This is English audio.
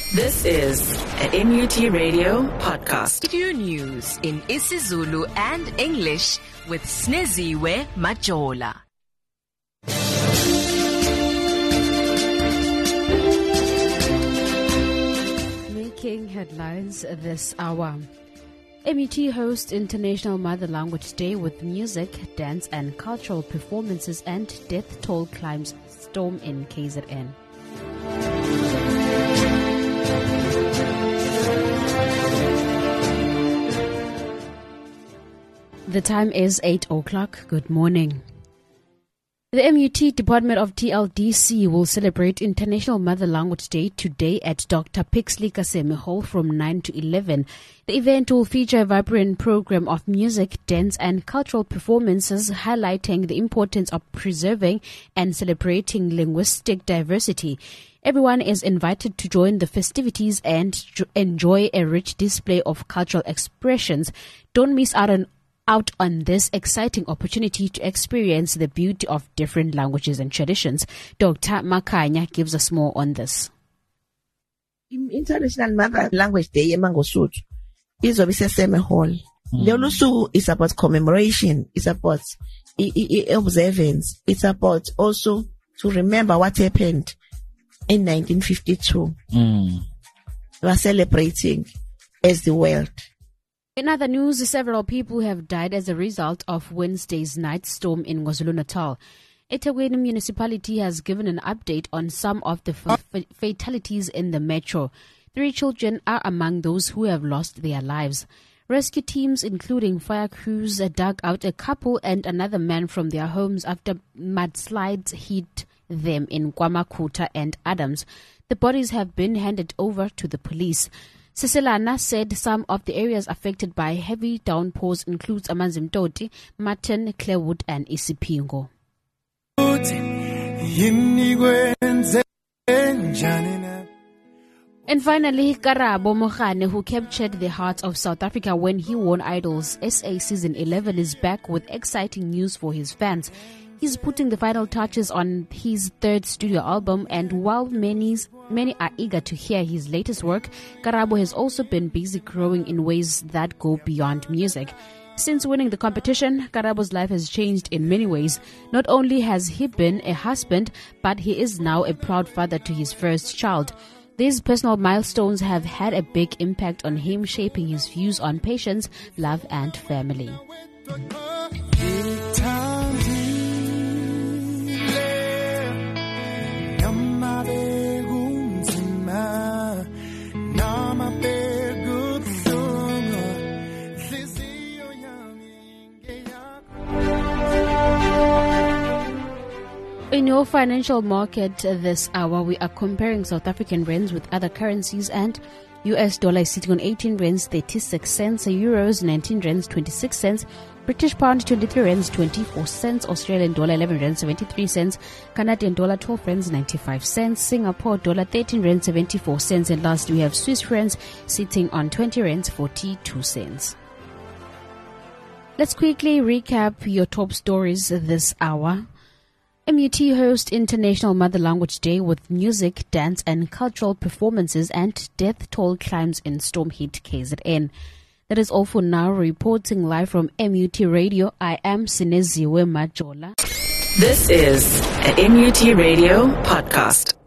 This is a MUT Radio podcast. Video news in isiZulu and English with Sneziwe Majola. Making headlines this hour. MUT hosts International Mother Language Day with music, dance and cultural performances, and death toll climbs storm in KZN. The time is 8 o'clock. Good morning. The MUT Department of TLDC will celebrate International Mother Language Day today at Dr. Pixley Kaseme Hall from 9 to 11. The event will feature a vibrant program of music, dance and cultural performances highlighting the importance of preserving and celebrating linguistic diversity. Everyone is invited to join the festivities and enjoy a rich display of cultural expressions. Don't miss out on this exciting opportunity to experience the beauty of different languages and traditions. Dr. Makanya gives us more on this. International Mother Language Day eMangosuthu izobe iseseme hall. Lolu suku is about commemoration, it's about observance, it's about also to remember what happened in 1952. We are celebrating as the world. In other news, several people have died as a result of Wednesday's night storm in KwaZulu-Natal. eThekwini municipality has given an update on some of the fatalities in the metro. 3 children are among those who have lost their lives. Rescue teams, including fire crews, dug out a couple and another man from their homes after mudslides hit them in KwaMakhutha and Adams. The bodies have been handed over to the police. Siselana said some of the areas affected by heavy downpours includes Amanzimtoti, Martin, Clarewood and Isipingo. And finally, Karabo Mohane, who captured the hearts of South Africa when he won Idols SA Season 11, is back with exciting news for his fans. He's putting the final touches on his 3rd studio album, and while many are eager to hear his latest work, Karabo has also been busy growing in ways that go beyond music. Since winning the competition, Karabo's life has changed in many ways. Not only has he been a husband, but he is now a proud father to his first child. These personal milestones have had a big impact on him, shaping his views on patience, love and family. In your financial market this hour, we are comparing South African rands with other currencies, and US dollar is sitting on 18 rands 36 cents, euros 19 rands 26 cents, British pound 23 rands 24 cents, Australian dollar 11 rands 73 cents, Canadian dollar 12 rands 95 cents, Singapore dollar 13 rands 74 cents, and last we have Swiss francs sitting on 20 rands 42 cents. Let's quickly recap your top stories this hour. MUT hosts International Mother Language Day with music, dance and cultural performances, and death toll climbs in storm-hit KZN. That is all for now. Reporting live from MUT Radio, I am Sineziwe Majola. This is a MUT Radio podcast.